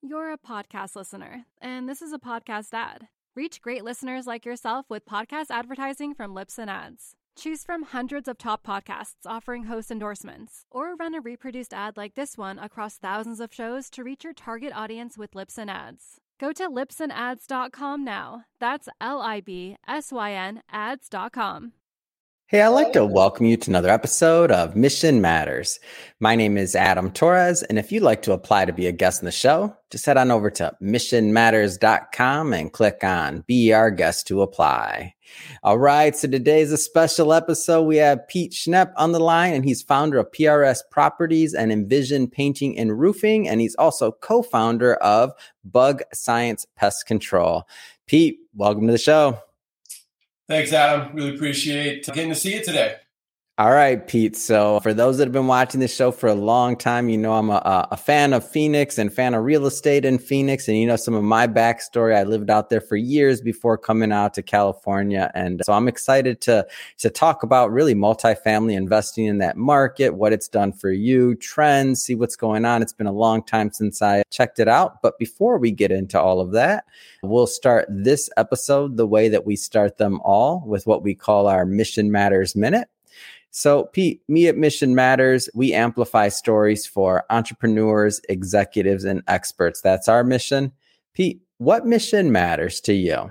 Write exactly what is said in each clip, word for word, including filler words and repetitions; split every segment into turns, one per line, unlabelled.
You're a podcast listener, and this is a podcast ad. Reach great listeners like yourself with podcast advertising from Libsyn Ads. Choose from hundreds of top podcasts offering host endorsements, or run a reproduced ad like this one across thousands of shows to reach your target audience with Libsyn Ads. Go to libsyn ads dot com now. That's L I B S Y N ads dot com.
Hey, I'd like to welcome you to another episode of Mission Matters. My name is Adam Torres, and if you'd like to apply to be a guest on the show, just head on over to mission matters dot com and click on Be Our Guest to apply. All right, so today's a special episode. We have Pete Schnepp on the line, and he's founder of P R S Properties and Envision Painting and Roofing, and he's also co-founder of Bug Science Pest Control. Pete, welcome to the show.
Thanks, Adam. Really appreciate getting to see you today.
All right, Pete. So for those that have been watching this show for a long time, you know I'm a, a fan of Phoenix and fan of real estate in Phoenix. And you know some of my backstory. I lived out there for years before coming out to California. And so I'm excited to, to talk about really multifamily investing in that market, what it's done for you, trends, see what's going on. It's been a long time since I checked it out. But before we get into all of that, we'll start this episode the way that we start them all, with what we call our Mission Matters Minute. So, Pete, me at Mission Matters, we amplify stories for entrepreneurs, executives, and experts. That's our mission. Pete, what mission matters to you?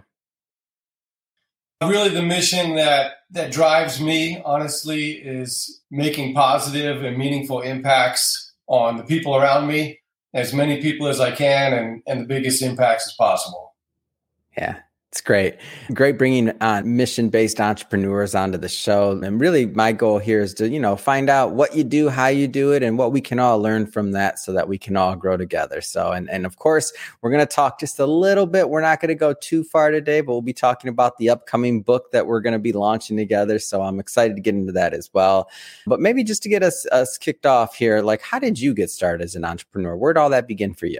Really, the mission that, that drives me, honestly, is making positive and meaningful impacts on the people around me, as many people as I can, and, and the biggest impacts as possible.
Yeah. It's great. Great bringing on mission-based entrepreneurs onto the show. And really my goal here is to, you know, find out what you do, how you do it, and what we can all learn from that so that we can all grow together. So, and, and of course, we're going to talk just a little bit. We're not going to go too far today, but we'll be talking about the upcoming book that we're going to be launching together. So I'm excited to get into that as well. But maybe just to get us, us kicked off here, like, how did you get started as an entrepreneur? Where did all that begin for you?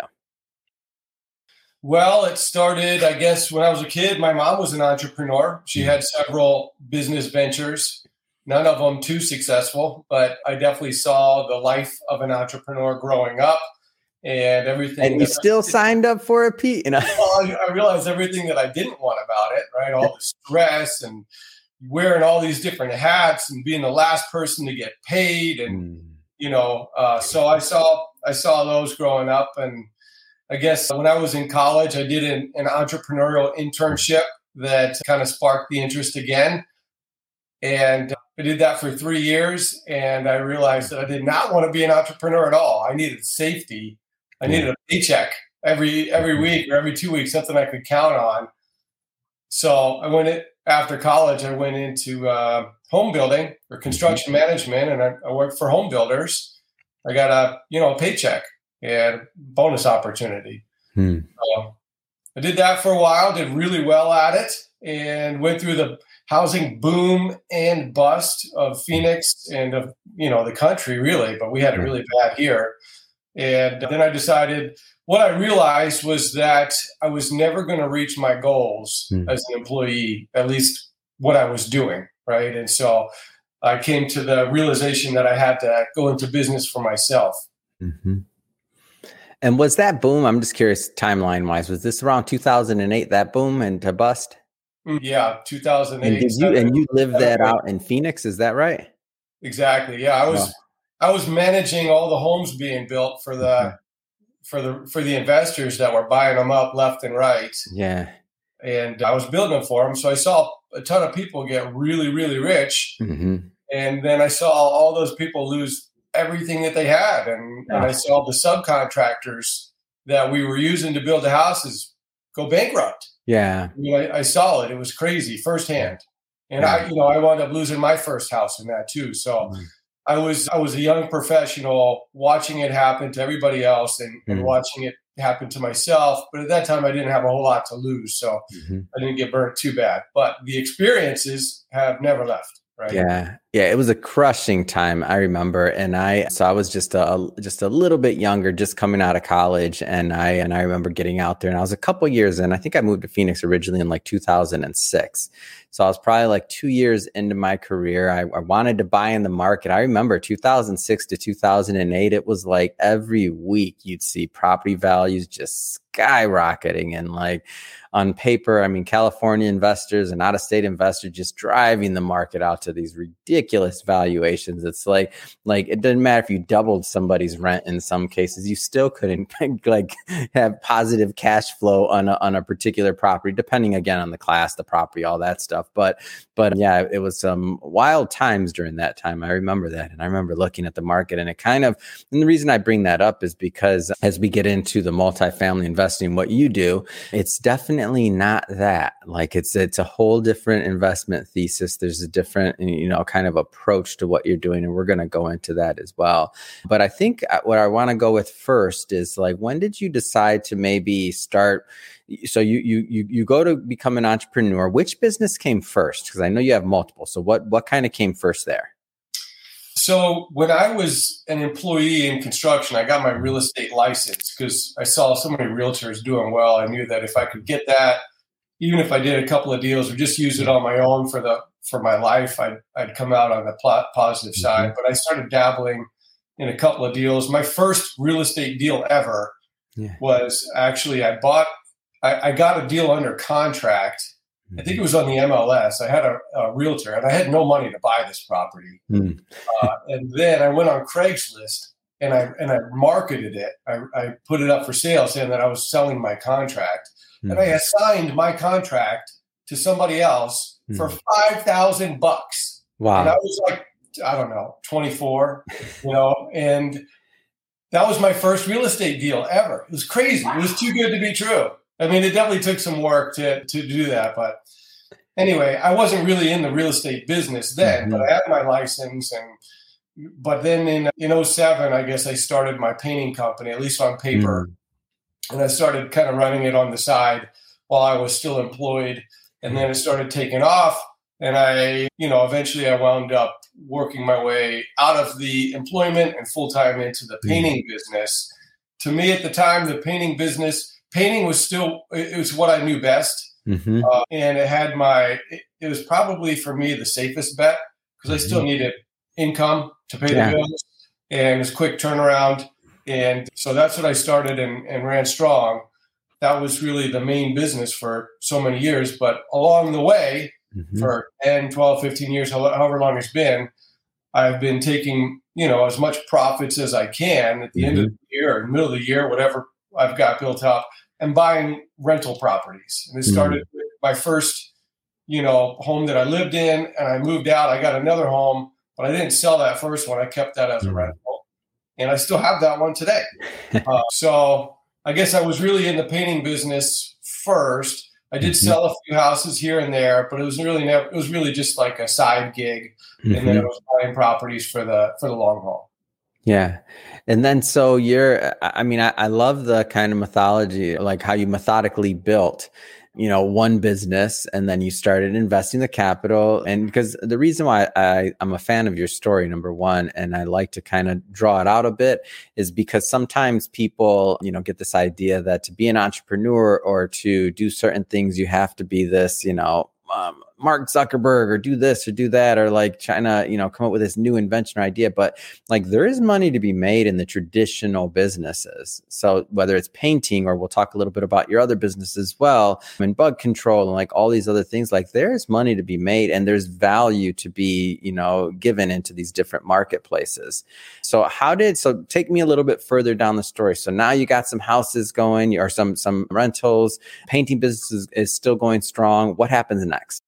Well, it started, I guess, when I was a kid. My mom was an entrepreneur. She had several business ventures, none of them too successful, but I definitely saw the life of an entrepreneur growing up and everything.
And you still I, signed up for it, Pete? You know?
Well, I, I realized everything that I didn't want about it, right? All the stress and wearing all these different hats and being the last person to get paid. And, mm. you know, uh, so I saw, I saw those growing up. And I guess when I was in college, I did an, an entrepreneurial internship that kind of sparked the interest again. And I did that for three years. And I realized that I did not want to be an entrepreneur at all. I needed safety. I needed a paycheck every every week or every two weeks, something I could count on. So I went in, after college, I went into uh, home building or construction management, and I, I worked for home builders. I got a, you know, a paycheck and bonus opportunity. Hmm. So I did that for a while, did really well at it, and went through the housing boom and bust of Phoenix and of, you know, the country really, but we had it really bad here. And then I decided, what I realized was that I was never going to reach my goals hmm. as an employee, at least what I was doing, right? And so I came to the realization that I had to go into business for myself.
Mm-hmm. And was that boom, I'm just curious, timeline-wise, was this around two thousand eight, that boom and to bust?
Yeah, two thousand eight.
And, did you, and you lived that out in Phoenix, is that right?
Exactly, yeah. I was wow. I was managing all the homes being built for the okay. for the for the investors that were buying them up left and right.
Yeah.
And I was building them for them. So I saw a ton of people get really, really rich. Mm-hmm. And then I saw all those people lose everything that they had. And, yeah. and I saw the subcontractors that we were using to build the houses go bankrupt.
Yeah.
I, mean, I, I saw it. It was crazy firsthand. And yeah. I, you know, I wound up losing my first house in that too. So mm-hmm. I was, I was a young professional watching it happen to everybody else and, mm-hmm. and watching it happen to myself. But at that time I didn't have a whole lot to lose. So mm-hmm. I didn't get burnt too bad, but the experiences have never left. Right.
Yeah. Yeah, it was a crushing time, I remember. And I, so I was just a, just a little bit younger, just coming out of college. And I, and I remember getting out there, and I was a couple years in. I think I moved to Phoenix originally in like two thousand six. So I was probably like two years into my career. I, I wanted to buy in the market. I remember two thousand six to two thousand eight, it was like every week you'd see property values just skyrocketing. And like on paper, I mean, California investors and out-of-state investors just driving the market out to these ridiculous valuations. It's like, like it doesn't matter if you doubled somebody's rent in some cases, you still couldn't like have positive cash flow on a, on a particular property, depending again on the class, the property, all that stuff. But, but yeah, it was some wild times during that time. I remember that. And I remember looking at the market, and it kind of, and the reason I bring that up is because as we get into the multifamily investing, what you do, it's definitely not that. Like it's, it's a whole different investment thesis. There's a different, you know, kind of approach to what you're doing. And we're going to go into that as well. But I think what I want to go with first is like, when did you decide to maybe start? So you, you, you, you go to become an entrepreneur. Which business came first? Because I know you have multiple. So what, what kind of came first there?
So when I was an employee in construction, I got my real estate license because I saw so many realtors doing well. I knew that if I could get that, even if I did a couple of deals or just use it on my own for the for my life, I'd, I'd come out on the plot, positive mm-hmm. side. But I started dabbling in a couple of deals. My first real estate deal ever yeah. was actually I bought, I, I got a deal under contract. I think it was on the M L S. I had a, a realtor, and I had no money to buy this property. Mm. Uh, and then I went on Craigslist, and I and I marketed it. I, I put it up for sale, saying that I was selling my contract. Mm. And I assigned my contract to somebody else mm. for five thousand bucks.
Wow!
And I was like, I don't know, twenty-four, you know, and that was my first real estate deal ever. It was crazy. It was too good to be true. I mean, it definitely took some work to to do that. But anyway, I wasn't really in the real estate business then, mm-hmm. but I had my license. And but then in in oh seven, I guess I started my painting company, at least on paper. Mm-hmm. And I started kind of running it on the side while I was still employed. And then it started taking off. And I, you know, eventually I wound up working my way out of the employment and full-time into the painting mm-hmm. business. To me at the time, the painting business... Painting was still, it was what I knew best. Mm-hmm. Uh, and it had my, it, it was probably for me the safest bet because mm-hmm. I still needed income to pay yeah. the bills, and it was quick turnaround. And so that's what I started and, and ran strong. That was really the main business for so many years. But along the way, mm-hmm. for ten, twelve, fifteen years, however long it's been, I've been taking, you know, as much profits as I can at the mm-hmm. end of the year or middle of the year, whatever I've got built up, and buying rental properties. And it started mm-hmm. with my first, you know, home that I lived in, and I moved out. I got another home, but I didn't sell that first one. I kept that as a mm-hmm. rental, and I still have that one today. uh, so I guess I was really in the painting business first. I did mm-hmm. sell a few houses here and there, but it was really never, it was really just like a side gig. Mm-hmm. And then I was buying properties for the, for the long haul.
Yeah. And then, so you're, I mean, I, I love the kind of methodology, like how you methodically built, you know, one business, and then you started investing the capital. And because the reason why I, I'm a fan of your story, number one, and I like to kind of draw it out a bit, is because sometimes people, you know, get this idea that to be an entrepreneur or to do certain things, you have to be this, you know, um, Mark Zuckerberg or do this or do that, or like trying to, you know, come up with this new invention or idea. But like there is money to be made in the traditional businesses. So whether it's painting, or we'll talk a little bit about your other business as well, and bug control and like all these other things, like there's money to be made and there's value to be, you know, given into these different marketplaces. So how did, so take me a little bit further down the story. So now you got some houses going or some, some rentals, painting business is, is still going strong. What happens next?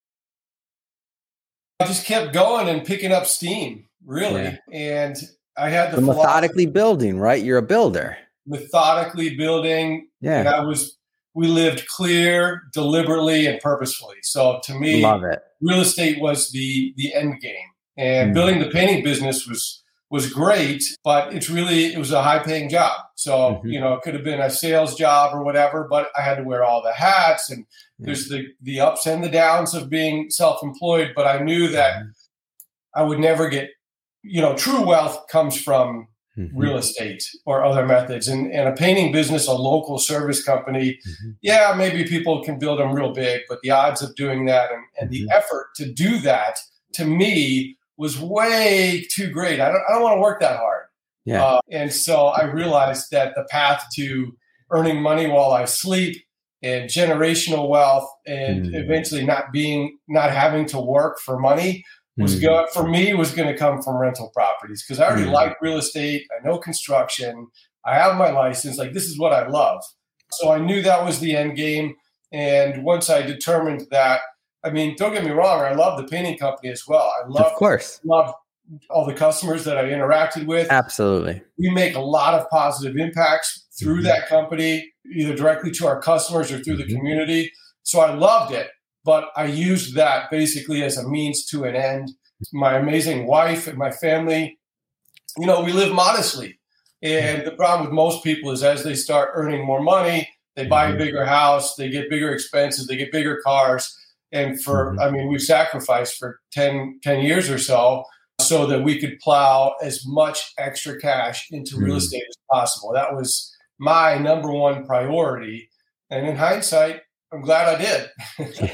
I just kept going and picking up steam, really. Yeah. And I had the,
the methodically building, right? You're a builder.
Methodically building.
Yeah.
And I was, we lived clear, deliberately, and purposefully. So to me,
love it.
Real estate was the the end game. And mm. building the painting business was was great, but it's really, it was a high paying job. So, mm-hmm. you know, it could have been a sales job or whatever, but I had to wear all the hats, and mm-hmm. there's the, the ups and the downs of being self-employed. But I knew that mm-hmm. I would never get, you know, true wealth comes from mm-hmm. real estate or other methods. And, and a painting business, a local service company, mm-hmm. yeah, maybe people can build them real big, but the odds of doing that and, and mm-hmm. the effort to do that, to me, was way too great. I don't, I don't want to work that hard.
Yeah.
Uh, and so I realized that the path to earning money while I sleep and generational wealth and mm. eventually not being, not having to work for money was mm. going, for me, was going to come from rental properties, because I already mm. like real estate. I know construction. I have my license. Like, this is what I love. So I knew that was the end game. And once I determined that, I mean, don't get me wrong, I love the painting company as well. I love,
of course,
love all the customers that I interacted with.
Absolutely.
We make a lot of positive impacts through mm-hmm. that company, either directly to our customers or through mm-hmm. the community. So I loved it, but I used that basically as a means to an end. My amazing wife and my family, you know, we live modestly. And mm-hmm. the problem with most people is as they start earning more money, they buy mm-hmm. a bigger house, they get bigger expenses, they get bigger cars. And for, mm-hmm. I mean, we've sacrificed for ten, ten years or so, so that we could plow as much extra cash into real estate as possible. That was my number one priority. And in hindsight, I'm glad I did.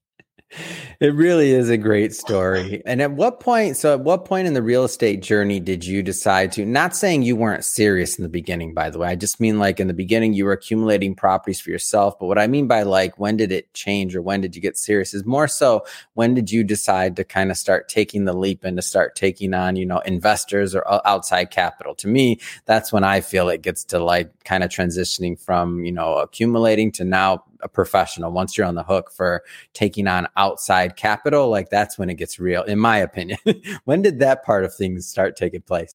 It really is a great story. And at what point, so at what point in the real estate journey did you decide to, not saying you weren't serious in the beginning, by the way, I just mean like in the beginning you were accumulating properties for yourself. But what I mean by like, when did it change or when did you get serious is more so, when did you decide to kind of start taking the leap and to start taking on, you know, investors or outside capital? To me, that's when I feel it gets to like kind of transitioning from, you know, accumulating to now a professional. Once you're on the hook for taking on outside capital, like that's when it gets real, in my opinion. When did that part of things start taking place?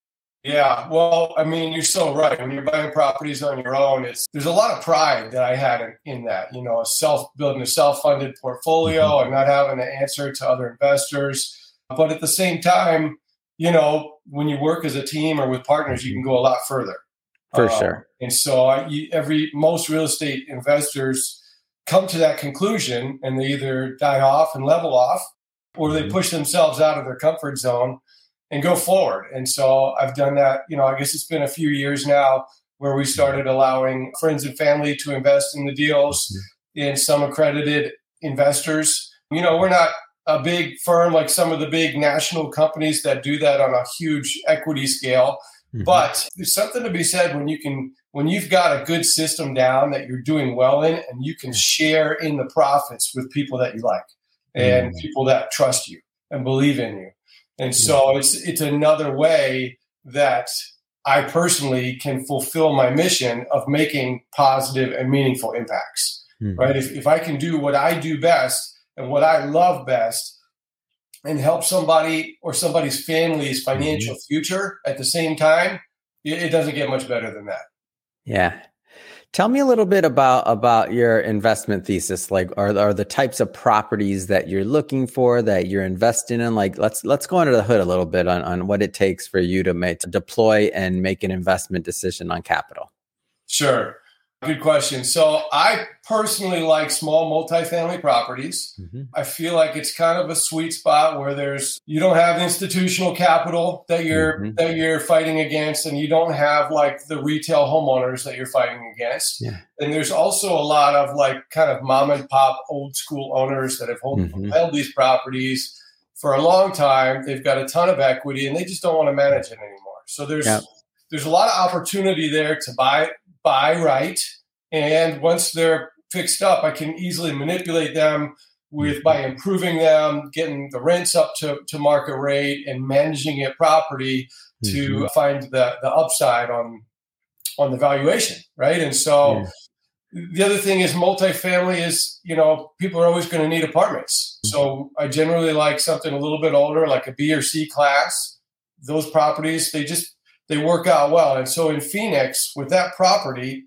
Yeah, well, I mean, you're so right. When you're buying properties on your own, it's there's a lot of pride that I had in, in that, you know, a self building a self-funded portfolio mm-hmm. and not having to answer to other investors. But at the same time, you know, when you work as a team or with partners, you can go a lot further.
For
um,
sure.
And so I, you, every most real estate investors come to that conclusion, and they either die off and level off, or they push themselves out of their comfort zone and go forward. And so I've done that. You know, I guess it's been a few years now where we started allowing friends and family to invest in the deals, and some accredited investors. You know, we're not a big firm like some of the big national companies that do that on a huge equity scale. Mm-hmm. But there's something to be said when you can, when you've got a good system down that you're doing well in, and you can share in the profits with people that you like and mm-hmm. people that trust you and believe in you. And so it's it's another way that I personally can fulfill my mission of making positive and meaningful impacts. Mm-hmm. Right? If if I can do what I do best and what I love best, and help somebody or somebody's family's financial mm-hmm. future at the same time, it, it doesn't get much better than that.
Yeah. Tell me a little bit about, about your investment thesis. Like, are, are the types of properties that you're looking for, that you're investing in? Like, let's, let's go under the hood a little bit on, on what it takes for you to make, to deploy and make an investment decision on capital.
Sure. Good question. So I personally like small multifamily properties. Mm-hmm. I feel like it's kind of a sweet spot where there's, you don't have institutional capital that you're, mm-hmm. that you're fighting against, and you don't have like the retail homeowners that you're fighting against. Yeah. And there's also a lot of like kind of mom and pop old school owners that have hold, mm-hmm. held these properties for a long time. They've got a ton of equity and they just don't want to manage it anymore. So there's, yeah. there's a lot of opportunity there to buy buy right. And once they're fixed up, I can easily manipulate them with by improving them, getting the rents up to, to market rate, and managing it properly to mm-hmm. find the, the upside on on the valuation, right? And so yeah. the other thing is multifamily is, you know, people are always going to need apartments. Mm-hmm. So I generally like something a little bit older, like a B or C class. Those properties, they just they work out well. And so in Phoenix, with that property,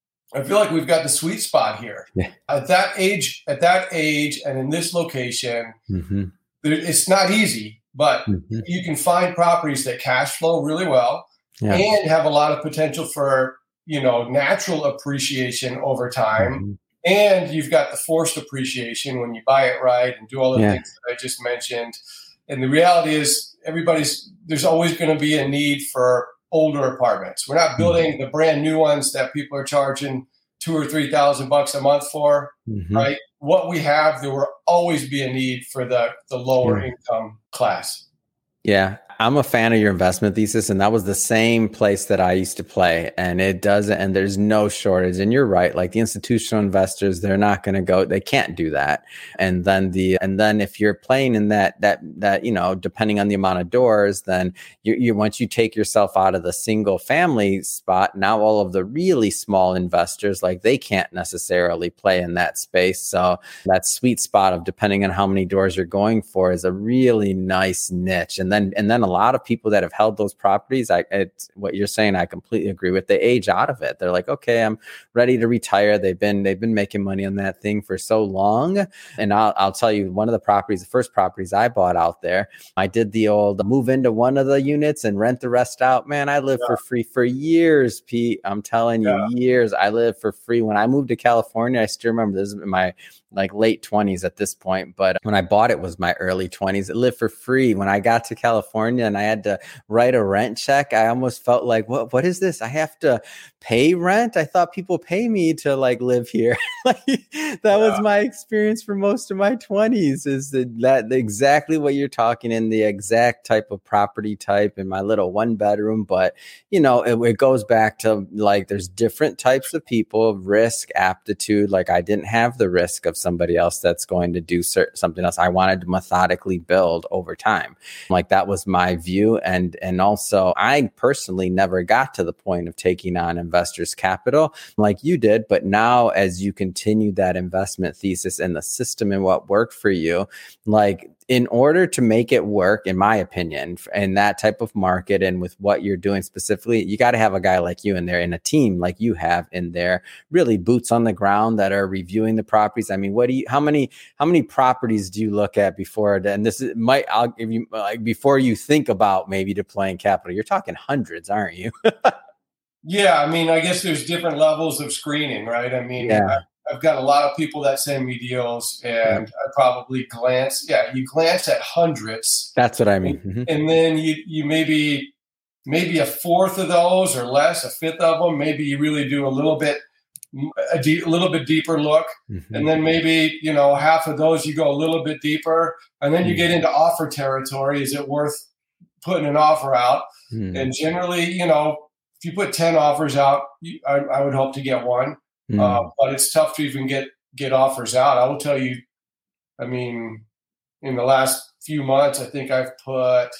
I feel like we've got the sweet spot here. Yeah. At that age, at that age, and in this location, mm-hmm. it's not easy, but mm-hmm. you can find properties that cash flow really well yeah. and have a lot of potential for, you know, natural appreciation over time. Mm-hmm. And you've got the forced appreciation when you buy it right and do all the yeah. things that I just mentioned. And the reality is everybody's, there's always going to be a need for older apartments. We're not building the brand new ones that people are charging two or three thousand bucks a month for, mm-hmm. right? What we have, there will always be a need for the, the lower yeah. income class.
Yeah, I'm a fan of your investment thesis, and that was the same place that I used to play, and it doesn't, and there's no shortage. And you're right, like the institutional investors, they're not going to go, they can't do that. And then the, and then if you're playing in that, that, that, you know, depending on the amount of doors, then you, you, once you take yourself out of the single family spot, now all of the really small investors, like they can't necessarily play in that space. So that sweet spot of depending on how many doors you're going for is a really nice niche. And then, and then a lot of people that have held those properties, I, it's what you're saying, I completely agree with. They age out of it. They're like, okay, I'm ready to retire. They've been, they've been making money on that thing for so long. And I'll, I'll tell you, one of the properties, the first properties I bought out there, I did the old move into one of the units and rent the rest out. Man, I lived yeah. for free for years, Pete. I'm telling you, yeah. years. I lived for free. When I moved to California, I still remember this is my like late twenties at this point. But when I bought it was my early twenties. It lived for free. When I got to California and I had to write a rent check, I almost felt like, what, what is this? I have to pay rent? I thought people pay me to like live here. Like that yeah. was my experience for most of my twenties, is that, that exactly what you're talking in, the exact type of property type in my little one bedroom. But, you know, it, it goes back to like, there's different types of people, risk, aptitude. Like I didn't have the risk of somebody else that's going to do certain, something else. I wanted to methodically build over time. Like that was my view. And, and also I personally never got to the point of taking on investors' capital like you did. But now as you continue that investment thesis and the system and what worked for you, like in order to make it work, in my opinion, in that type of market and with what you're doing specifically, you got to have a guy like you in there and a team like you have in there, really boots on the ground that are reviewing the properties. I mean, what do you, how many, how many properties do you look at before, and this is, might, I'll give you, like, before you think about maybe deploying capital? You're talking hundreds, aren't you?
Yeah. I mean, I guess there's different levels of screening, right? I mean, yeah. I, I've got a lot of people that send me deals, and yeah. I probably glance. Yeah, you glance at hundreds.
That's what I mean.
And, mm-hmm. and then you you maybe maybe a fourth of those or less, a fifth of them. Maybe you really do a little bit a, deep, a little bit deeper look, mm-hmm. and then maybe you know half of those you go a little bit deeper, and then mm-hmm. you get into offer territory. Is it worth putting an offer out? Mm-hmm. And generally, you know, if you put ten offers out, you, I, I would hope to get one. Mm. Uh, but it's tough to even get, get offers out. I will tell you, I mean, in the last few months, I think I've put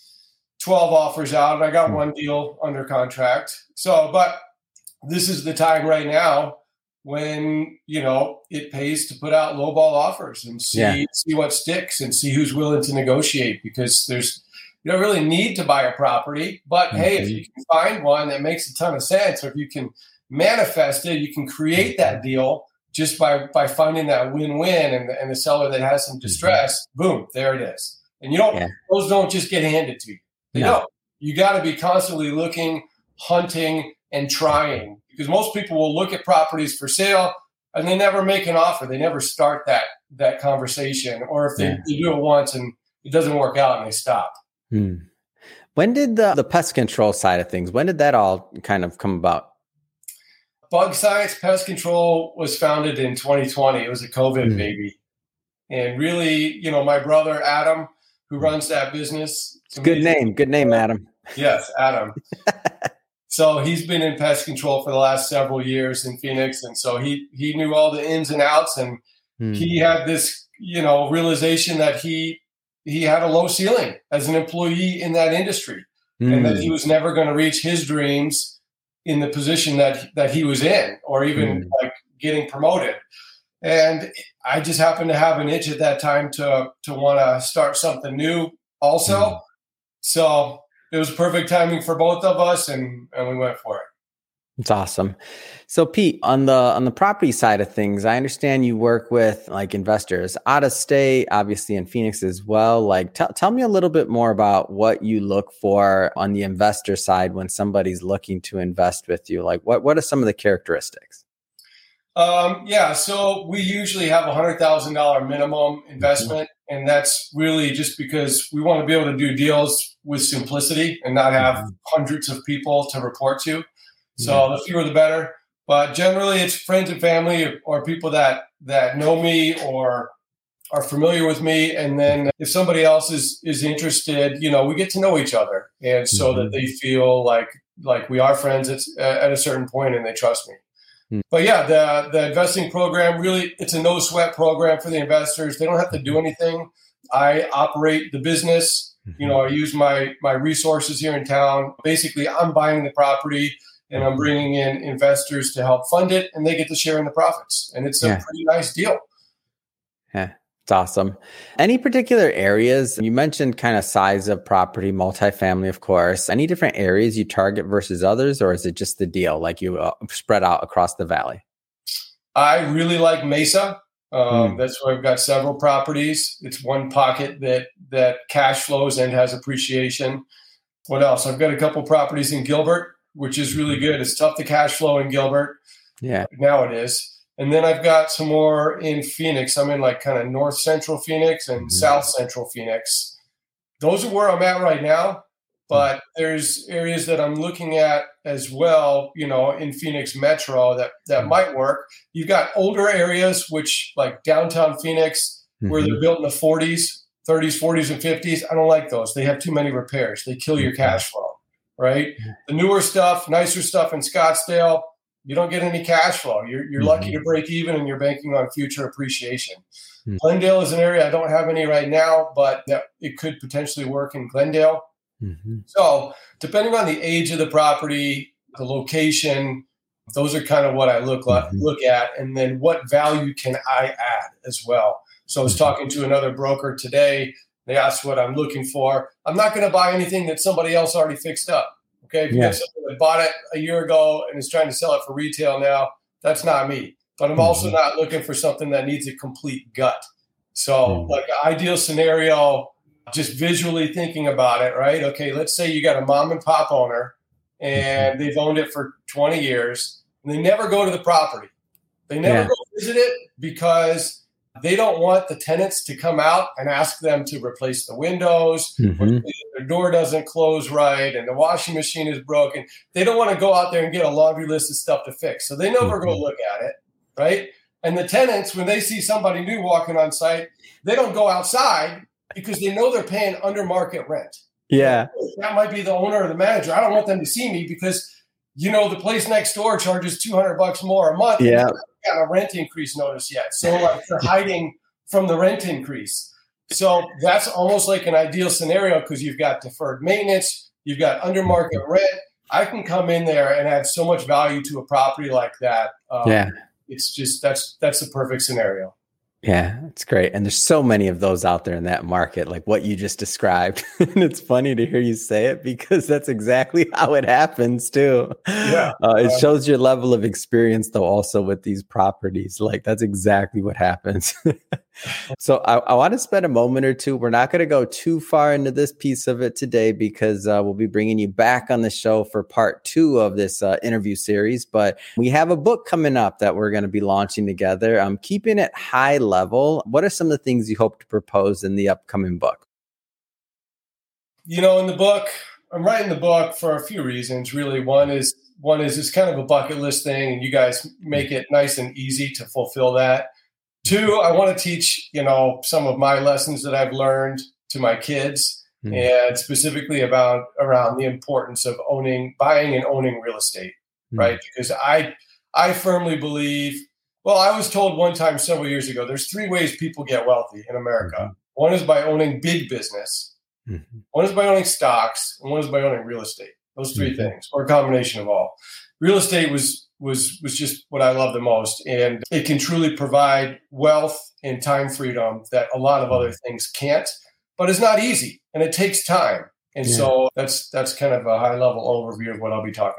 twelve offers out and I got mm. one deal under contract. So, but this is the time right now when, you know, it pays to put out lowball offers and see, yeah. see what sticks and see who's willing to negotiate, because there's, you don't really need to buy a property, but mm-hmm. hey, if you can find one that makes a ton of sense, or if you can manifest it, you can create that deal just by by finding that win-win, and the, and the seller that has some distress, mm-hmm. boom, there it is. And you don't yeah. those don't just get handed to you. They no. don't. You got to be constantly looking, hunting, and trying, because most people will look at properties for sale and they never make an offer. They never start that that conversation, or if they, yeah. they do it once and it doesn't work out and they stop.
Hmm. When did the the pest control side of things, when did that all kind of come about?
Bug Science Pest Control was founded in twenty twenty. It was a COVID mm. baby. And really, you know, my brother, Adam, who runs that business.
Good name. Good name, Adam.
Yes, Adam. So he's been in pest control for the last several years in Phoenix. And so he, he knew all the ins and outs. And mm. he had this, you know, realization that he, he had a low ceiling as an employee in that industry, mm. and that he was never going to reach his dreams in the position that that he was in, or even mm. like getting promoted. And I just happened to have an itch at that time to to want to start something new also. Mm. So it was perfect timing for both of us, and, and we went for it.
It's awesome. So Pete, on the on the property side of things, I understand you work with like investors out of state, obviously in Phoenix as well. Like t- tell me a little bit more about what you look for on the investor side when somebody's looking to invest with you. Like what, what are some of the characteristics?
Um, yeah, so we usually have a one hundred thousand dollars minimum investment, mm-hmm. and that's really just because we want to be able to do deals with simplicity and not have mm-hmm. hundreds of people to report to. So yeah. the fewer the better. But generally, it's friends and family or people that, that know me or are familiar with me. And then if somebody else is is interested, you know, we get to know each other, and so mm-hmm. that they feel like like we are friends at, at a certain point and they trust me. Mm-hmm. But yeah, the the investing program, really, it's a no sweat program for the investors. They don't have to do anything. I operate the business. Mm-hmm. You know, I use my my resources here in town. Basically, I'm buying the property, and I'm bringing in investors to help fund it, and they get to share in the profits. And it's a yeah. pretty nice deal.
Yeah, it's awesome. Any particular areas? You mentioned kind of size of property, multifamily, of course. Any different areas you target versus others, or is it just the deal, like you uh, spread out across the valley?
I really like Mesa. Um, mm. That's where I've got several properties. It's one pocket that that cash flows and has appreciation. What else? I've got a couple properties in Gilbert, which is really good. It's tough to cash flow in Gilbert. Yeah. Now it is. And then I've got some more in Phoenix. I'm in like kind of north central Phoenix and mm-hmm. south central Phoenix. Those are where I'm at right now. But mm-hmm. there's areas that I'm looking at as well, you know, in Phoenix Metro that, that mm-hmm. might work. You've got older areas, which like downtown Phoenix, mm-hmm. where they're built in the forties, thirties, forties, and fifties. I don't like those. They have too many repairs. They kill your cash flow. Right? The newer stuff, nicer stuff in Scottsdale, you don't get any cash flow. You're, you're mm-hmm. lucky to break even, and you're banking on future appreciation. Mm-hmm. Glendale is an area I don't have any right now, but that it could potentially work in Glendale. Mm-hmm. So depending on the age of the property, the location, those are kind of what I look like, mm-hmm. look at. And then what value can I add as well? So I was mm-hmm. talking to another broker today. They asked what I'm looking for. I'm not going to buy anything that somebody else already fixed up. Okay. If you have somebody that bought it a year ago and is trying to sell it for retail now, that's not me. But I'm mm-hmm. also not looking for something that needs a complete gut. So mm-hmm. like ideal scenario, just visually thinking about it, right? Okay. Let's say you got a mom and pop owner and mm-hmm. they've owned it for twenty years and they never go to the property. They never yeah. go visit it because they don't want the tenants to come out and ask them to replace the windows, mm-hmm. or their door doesn't close right, and the washing machine is broken. They don't want to go out there and get a laundry list of stuff to fix. So they never mm-hmm. go look at it, right? And the tenants, when they see somebody new walking on site, they don't go outside because they know they're paying under market rent.
Yeah.
That might be the owner or the manager. I don't want them to see me because, you know, the place next door charges two hundred bucks more a month.
Yeah.
Got a rent increase notice yet. So like they're hiding from the rent increase. So that's almost like an ideal scenario because you've got deferred maintenance, you've got under market rent. I can come in there and add so much value to a property like that. Um, yeah. It's just, that's, that's the perfect scenario.
Yeah, it's great. And there's so many of those out there in that market, like what you just described. And it's funny to hear you say it because that's exactly how it happens too. Yeah. Uh, it um, shows your level of experience though, also with these properties. Like that's exactly what happens. So I, I want to spend a moment or two. We're not going to go too far into this piece of it today because uh, we'll be bringing you back on the show for part two of this uh, interview series. But we have a book coming up that we're going to be launching together. I'm keeping it high level. What are some of the things you hope to propose in the upcoming book?
You know, in the book, I'm writing the book for a few reasons. Really, one is one is it's kind of a bucket list thing, and you guys make it nice and easy to fulfill that. Two, I want to teach, you know, some of my lessons that I've learned to my kids, mm-hmm. and specifically about around the importance of owning, buying and owning real estate, mm-hmm. right? Because I, I firmly believe. Well, I was told one time several years ago, there's three ways people get wealthy in America. Mm-hmm. One is by owning big business. Mm-hmm. One is by owning stocks, and one is by owning real estate. Those three mm-hmm. things, or a combination of all. Real estate was was was just what I love the most, and it can truly provide wealth and time freedom that a lot of other things can't. But it's not easy, and it takes time. And yeah. so that's that's kind of a high level overview of what I'll be talking about.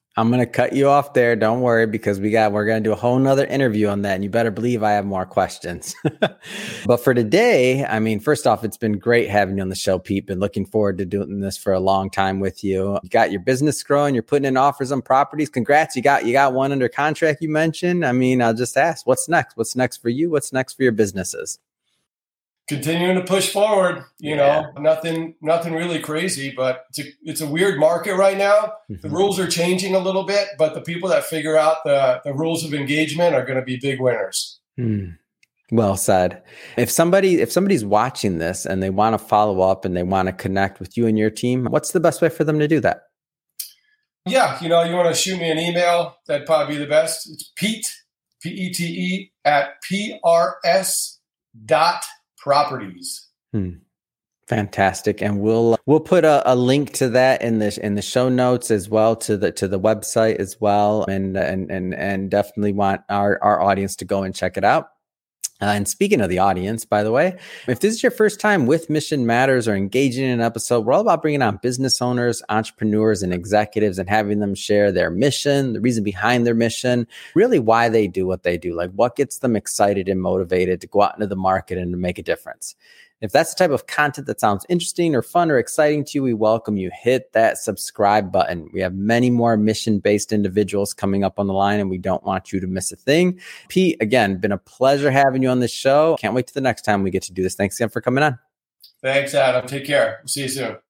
I'm going to cut you off there. Don't worry, because we got, we're going to do a whole nother interview on that. And you better believe I have more questions. But for today, I mean, first off, it's been great having you on the show, Pete. Been looking forward to doing this for a long time with you. You got your business growing. You're putting in offers on properties. Congrats. You got, you got one under contract you mentioned. I mean, I'll just ask, what's next? What's next for you? What's next for your businesses?
Continuing to push forward, you yeah. know, nothing, nothing really crazy, but it's a, it's a weird market right now. Mm-hmm. The rules are changing a little bit, but the people that figure out the, the rules of engagement are going to be big winners.
Mm. Well said. If somebody, if somebody's watching this and they want to follow up and they want to connect with you and your team, what's the best way for them to do that?
Yeah. You know, you want to shoot me an email. That'd probably be the best. It's Pete, P E T E at P R S dot properties.
Hmm. Fantastic. And we'll we'll put a, a link to that in the in the show notes as well, to the to the website as well. And and and and definitely want our, our audience to go and check it out. Uh, and speaking of the audience, by the way, if this is your first time with Mission Matters or engaging in an episode, we're all about bringing on business owners, entrepreneurs, and executives and having them share their mission, the reason behind their mission, really why they do what they do, like what gets them excited and motivated to go out into the market and to make a difference. If that's the type of content that sounds interesting or fun or exciting to you, we welcome you. Hit that subscribe button. We have many more mission-based individuals coming up on the line, and we don't want you to miss a thing. Pete, again, been a pleasure having you on this show. Can't wait to the next time we get to do this. Thanks again for coming on.
Thanks, Adam. Take care. We'll see you soon.